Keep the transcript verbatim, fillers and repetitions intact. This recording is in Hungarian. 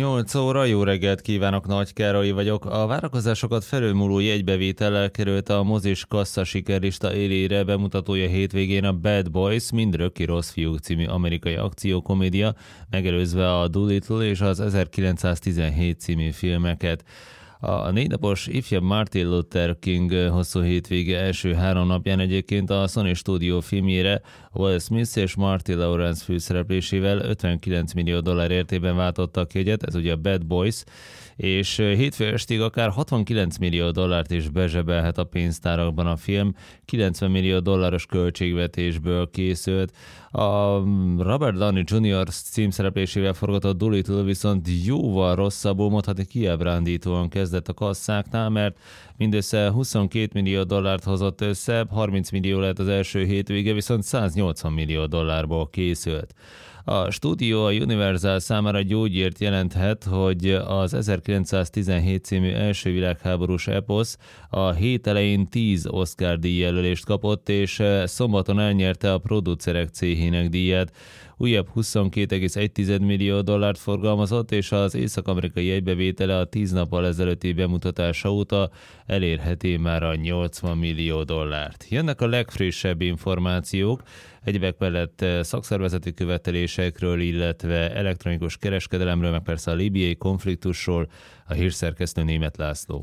nyolc óra, jó reggelt kívánok, Nagy Károly vagyok. A várakozásokat felülmúló jegybevétellel került a mozis kassza sikerlista élére, bemutatója hétvégén a Bad Boys, mind Röki rossz fiúk című amerikai akciókomédia, megelőzve a Dolittle és az ezerkilencszáztizenhét című filmeket. A négynapos ifjabb Martin Luther King hosszú hétvége első három napján egyébként a Sony Studio filmjére Will Smith és Martin Lawrence főszereplésével ötvenkilenc millió dollár értében váltottak jegyet, ez ugye a Bad Boys, és hétfő estig akár hatvankilenc millió dollárt is bezsebelhet a pénztárakban a film, kilencven millió dolláros költségvetésből készült. A Robert Downey junior címszereplésével forgatott Dolittle viszont jóval rosszabbul, mondhatni kiábrándítóan kezdett a kasszáknál, mert mindössze huszonkét millió dollárt hozott össze, harminc millió lett az első hétvége, viszont száznyolcvan millió dollárból készült. A stúdió a Universal számára gyógyírt jelenthet, hogy az ezerkilencszáztizenhét című első világháborús eposz a hét elején tíz Oscar díjjelölést kapott, és szombaton elnyerte a producerek céhének díját. Újabb huszonkét egész egy millió dollárt forgalmazott, és az észak-amerikai jegybevétele a tíz nappal ezelőtti bemutatása óta elérheti már a nyolcvan millió dollárt. Jönnek a legfrissebb információk, egyebek mellett szakszervezeti követelésekről, illetve elektronikus kereskedelemről, meg persze a líbiai konfliktusról, a hírszerkesztő Németh László.